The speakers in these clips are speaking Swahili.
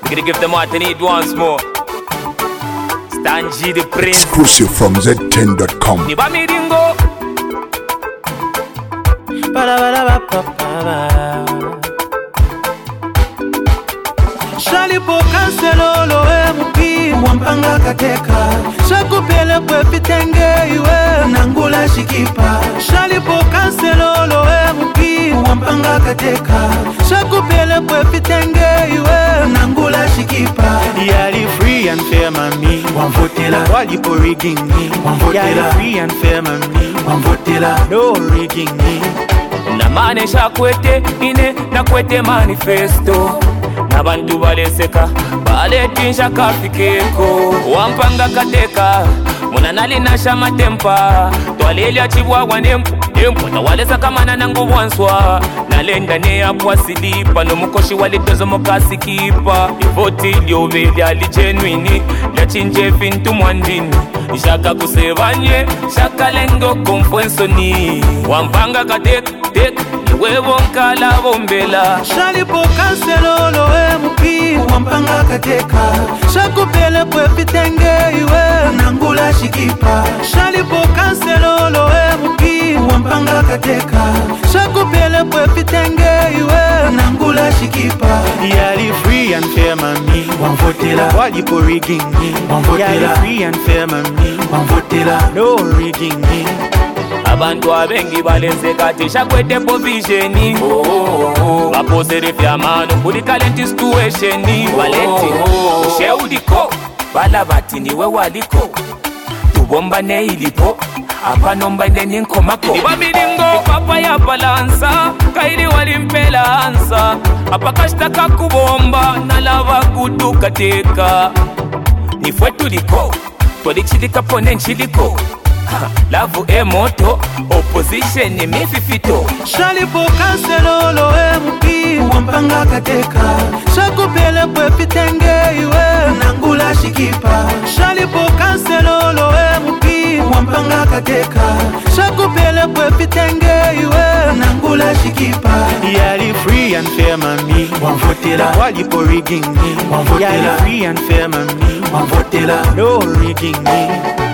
Gonna give them what they need once more. Stan G the Prince. Exclusive from Z10.com. Niba miringo. Shalipo kanselolo emupi Wampanga kateka Shakupele kwe fitenge iwe Nangula shikipa Shalipo kanselolo emupi Wampanga kateka Shakupele kwe fitenge iwe Nangula shikipa Yali free and fair mami Wamvotela Walipo rigging me Wamvotela Yali free and fair mami Wamvotela No rigging me Namanesha kwete ine na kwete manifesto Nabantu baleseka baletisha kafikeko Wampanga kateka munanali nasha matempa Twalelya chibwagwa nempo Tawalesa kamana nangu wanswa Nalenda ne apwa silipa Nomukoshi walitozo mokasi kipa Ivoti lioveli ali genuini Lachinje fintu mwandini Shaka kusevanye Shaka lengo konfwensoni Wampanga kateka Niwevo nkala bombela Shalipo kanselolo emupi Wampanga kateka Shakupele kwe fitenge iwe Nangula shikipa Shalipo kanselolo emupi Wampanga kateka Shakupele kwe fitenge iwe Nangula shikipa Yali free and fair mami Wamvotela Walipo rigging me Wamvotela Yali free and fair mami Wamvotela No rigging me Abantu abengi baleseka tisha kwete povisioni Bapose fyamano kuli talent situationi Valenti, sheudiko Bala bati niwe waliko Tubomba ne ilipo Apa nomba neni nkomako Niba miringo papa ya balansa Kaili walimpela ansa Apa kashtaka kubomba Nalava kutuka teka Nifwetu liko Twalichilika pone nchiliko Lavu moto, opposition ni mififito Shalipo kanselolo emupi Wampanga kateka Shakupele kwe fitenge iwe Nangula shikipa Shalipo kanselolo emupi Wampanga kateka Shakupele kwe fitenge iwe Nangula shikipa Yali free and fair mami Wamvotela Walipo rigging me Wamvotela Yali free and fair mami Wamvotela No rigging me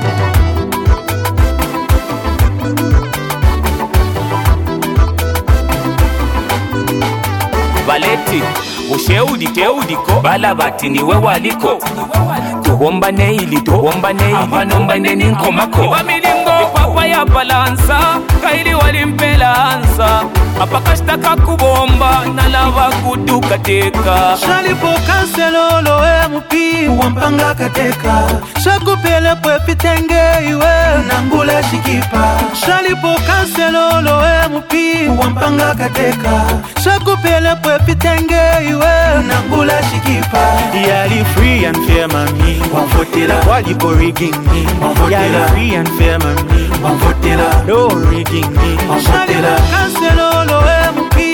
Valeti, usheudi teudiko Bala bati niwe waliko Tubomba ne ilito Apa nomba neni nkomako Niba miringo papa ya balansa Kaili walimpela ansa Apa kashtaka kubomba Nalava kutuka teka Shalipo kanselolo emupi Wampanga kateka Shakupele kwe fitenge iwe Nangula shikipa Shalipo kanselolo emupi Wampanga kateka Shakupele kwe fitenge iwe Nangula shikipa Yali free and fair mami Wamvotela Walipo rigging me Wamvotela Yali free and fair mami Wamvotela No rigging me Wamvotela kanselolo emupi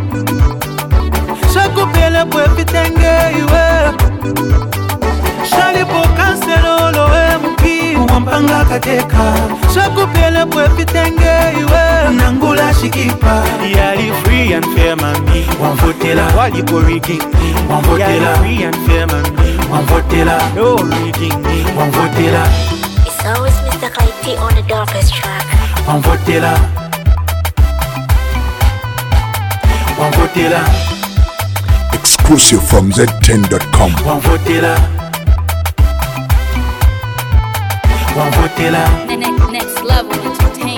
Shakupele kwe fitenge iwe Shalipo kanselolo emupi Wampanga kateka Shakupele kwe fitenge iwe Nangula shikipa Yali free and fair mami Wamvotela Walipo rigging me Wamvotela Yali free and fair mami Wamvotela No rigging me Wamvotela It's always Mr. Kaiti on the darkest track Wamvotela Wamvotela Exclusive from Z10.com. Wamvotela Wamvotela Next level entertainment.